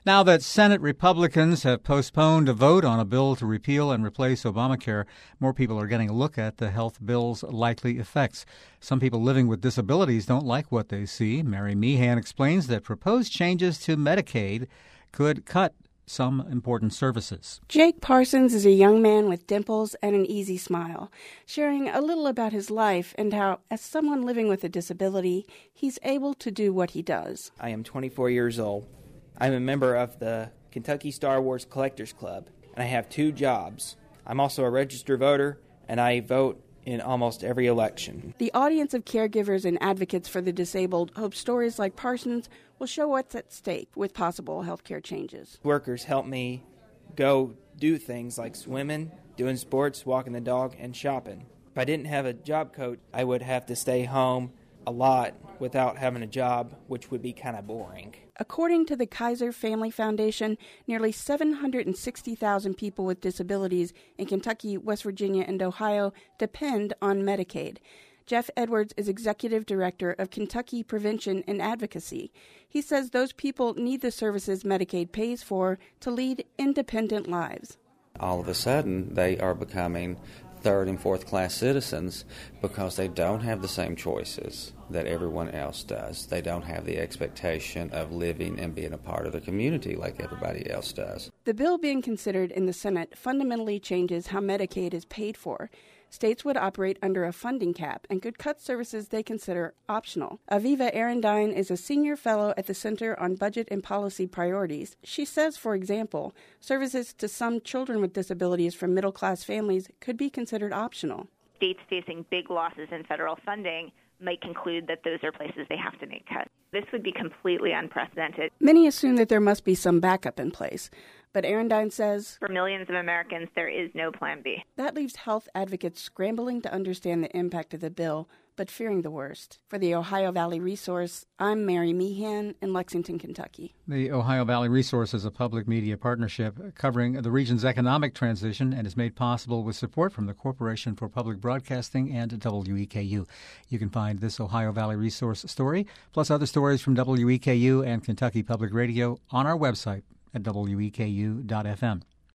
Now that Senate Republicans have postponed a vote on a bill to repeal and replace Obamacare, more people are getting a look at the health bill's likely effects. Some people living with disabilities don't like what they see. Mary Meehan explains that proposed changes to Medicaid could cut some important services. Jake Parsons is a young man with dimples and an easy smile, sharing a little about his life and how, as someone living with a disability, he's able to do what he does. I am 24 years old. I'm a member of the Kentucky Star Wars Collectors Club, and I have 2 jobs. I'm also a registered voter, and I vote in almost every election. The audience of caregivers and advocates for the disabled hope stories like Parsons will show what's at stake with possible health care changes. Workers help me go do things like swimming, doing sports, walking the dog, and shopping. If I didn't have a job coach, I would have to stay home a lot without having a job, which would be kind of boring. According to the Kaiser Family Foundation, nearly 760,000 people with disabilities in Kentucky, West Virginia, and Ohio depend on Medicaid. Jeff Edwards is executive director of Kentucky Prevention and Advocacy. He says those people need the services Medicaid pays for to lead independent lives. All of a sudden, they are becoming third and fourth class citizens because they don't have the same choices that everyone else does. They don't have the expectation of living and being a part of the community like everybody else does. The bill being considered in the Senate fundamentally changes how Medicaid is paid for. States would operate under a funding cap and could cut services they consider optional. Aviva Arendine is a senior fellow at the Center on Budget and Policy Priorities. She says, for example, services to some children with disabilities from middle-class families could be considered optional. States facing big losses in federal funding might conclude that those are places they have to make cuts. This would be completely unprecedented. Many assume that there must be some backup in place. But Arendine says, for millions of Americans, there is no plan B. That leaves health advocates scrambling to understand the impact of the bill, but fearing the worst. For the Ohio Valley Resource, I'm Mary Meehan in Lexington, Kentucky. The Ohio Valley Resource is a public media partnership covering the region's economic transition and is made possible with support from the Corporation for Public Broadcasting and WEKU. You can find this Ohio Valley Resource story, plus other stories from WEKU and Kentucky Public Radio on our website at weku.fm.